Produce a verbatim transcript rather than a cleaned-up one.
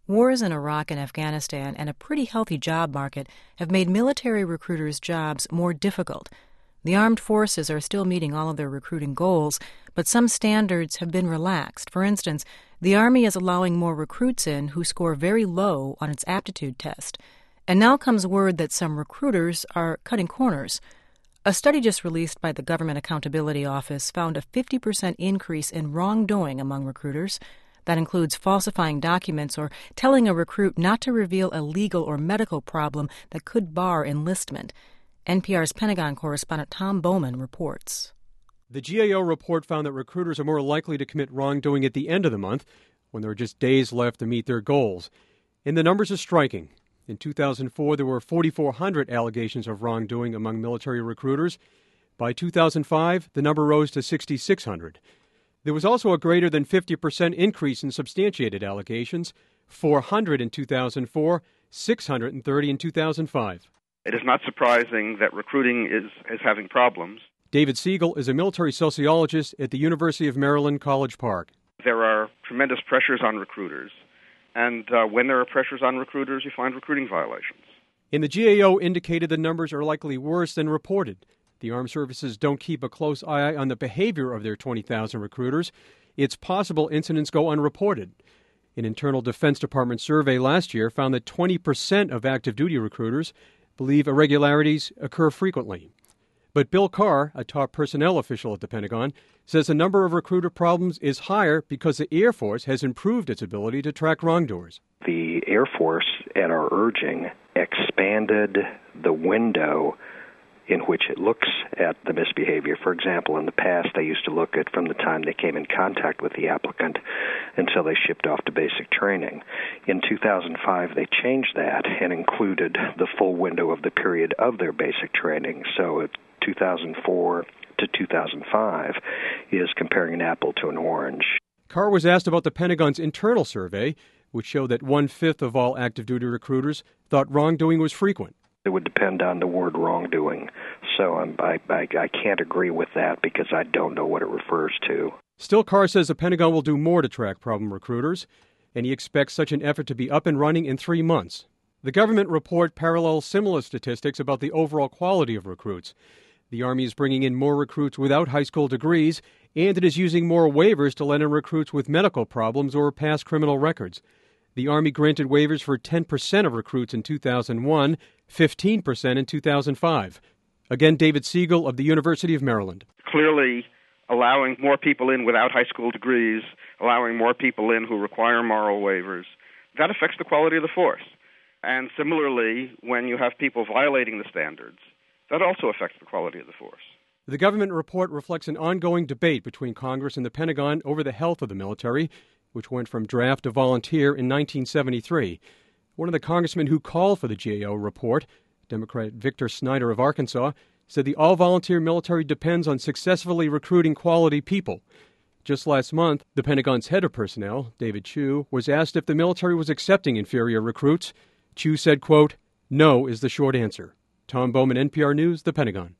Wars in Iraq and Afghanistan and a pretty healthy job market have made military recruiters' jobs more difficult. The armed forces are still meeting all of their recruiting goals, but some standards have been relaxed. For instance, the Army is allowing more recruits in who score very low on its aptitude test. And now comes word that some recruiters are cutting corners. A study just released by the Government Accountability Office found a fifty percent increase in wrongdoing among recruiters. That includes falsifying documents or telling a recruit not to reveal a legal or medical problem that could bar enlistment. N P R's Pentagon correspondent Tom Bowman reports. The G A O report found that recruiters are more likely to commit wrongdoing at the end of the month, when there are just days left to meet their goals. And the numbers are striking. In two thousand four, there were four thousand four hundred allegations of wrongdoing among military recruiters. By two thousand five, the number rose to six thousand six hundred. There was also a greater than fifty percent increase in substantiated allegations, four hundred in two thousand four, six hundred thirty in two thousand five. It is not surprising that recruiting is, is having problems. David Siegel is a military sociologist at the University of Maryland, College Park. There are tremendous pressures on recruiters, and uh, when there are pressures on recruiters, you find recruiting violations. And the G A O indicated the numbers are likely worse than reported. The armed services don't keep a close eye on the behavior of their twenty thousand recruiters. It's possible incidents go unreported. An Internal Defense Department survey last year found that twenty percent of active duty recruiters believe irregularities occur frequently. But Bill Carr, a top personnel official at the Pentagon, says the number of recruiter problems is higher because the Air Force has improved its ability to track wrongdoers. The Air Force, at our urging, expanded the window in which it looks at the misbehavior. For example, in the past, they used to look at from the time they came in contact with the applicant until they shipped off to basic training. In two thousand five, they changed that and included the full window of the period of their basic training. So at two thousand four to two thousand five is comparing an apple to an orange. Carr was asked about the Pentagon's internal survey, which showed that one-fifth of all active duty recruiters thought wrongdoing was frequent. It would depend on the word wrongdoing. So I'm, I, I, I can't agree with that because I don't know what it refers to. Still, Carr says the Pentagon will do more to track problem recruiters, and he expects such an effort to be up and running in three months. The government report parallels similar statistics about the overall quality of recruits. The Army is bringing in more recruits without high school degrees, and it is using more waivers to let in recruits with medical problems or past criminal records. The Army granted waivers for ten percent of recruits in two thousand one, fifteen percent in two thousand five. Again, David Siegel of the University of Maryland. Clearly, allowing more people in without high school degrees, allowing more people in who require moral waivers, that affects the quality of the force. And similarly, when you have people violating the standards, that also affects the quality of the force. The government report reflects an ongoing debate between Congress and the Pentagon over the health of the military, which went from draft to volunteer in nineteen seventy-three. One of the congressmen who called for the G A O report, Democrat Victor Snyder of Arkansas, said the all-volunteer military depends on successfully recruiting quality people. Just last month, the Pentagon's head of personnel, David Chu, was asked if the military was accepting inferior recruits. Chu said, quote, "No is the short answer." Tom Bowman, N P R News, The Pentagon.